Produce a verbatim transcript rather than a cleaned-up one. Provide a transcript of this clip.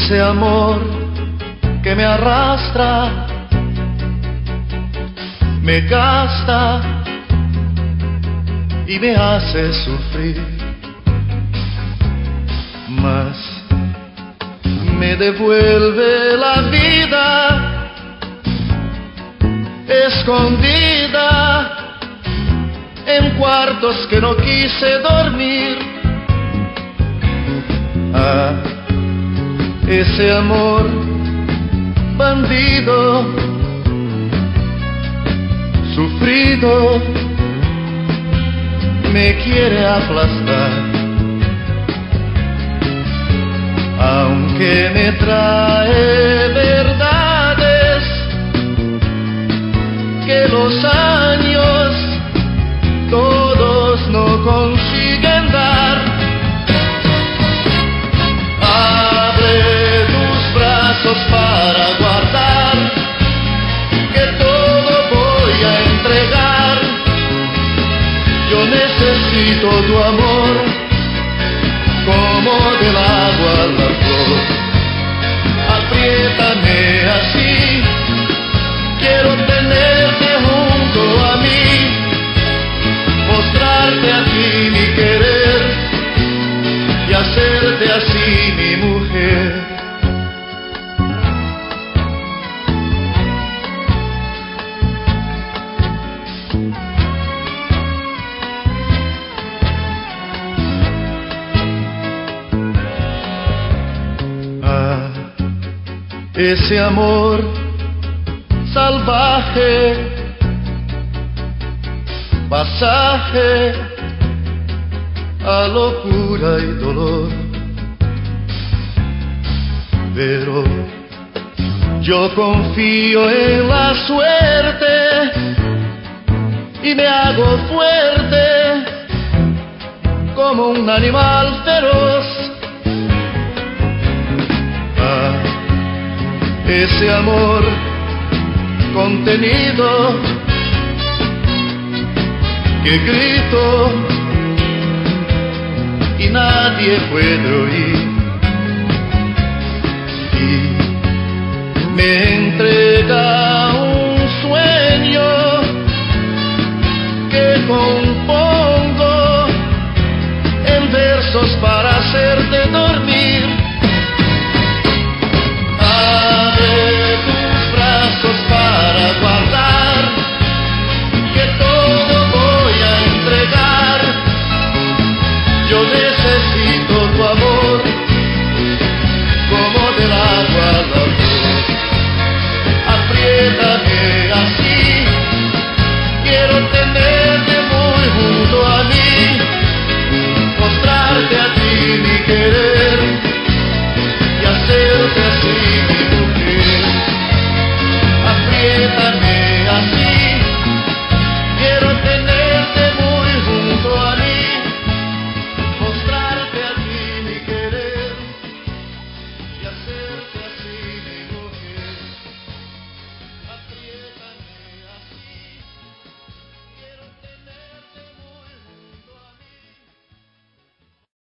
ese amor que me arrastra, me gasta y me hace sufrir, mas me devuelve la vida escondida en cuartos que no quise dormir. Ah, ese amor bandido, sufrido, me quiere aplastar, aunque me trae verdades que los años todos no consiguen dar. Abre tus brazos para guardar, que todo voy a entregar. Yo necesito tu amor, como del agua la flor. Apriétame así, quiero tenerte junto a mí, mostrarte a ti mi querer y hacerte así mi mujer. Ah, ese amor salvaje, pasaje a locura y dolor. Pero yo confío en la suerte y me hago fuerte como un animal feroz. Ah, ese amor contenido que grito y nadie puede oír, y me entrega un sueño que compongo en versos para hacerte dormir. Abre tus brazos para guardar, que todo voy a entregar. Yo necesito tu amor, como del agua la flor. Apriétame así, quiero tenerte muy junto a mí, mostrarte a ti mi querer y hacerte así mi mujer. Apriétame así, quiero tenerte muy junto a mí, mostrarte a ti mi querer y hacer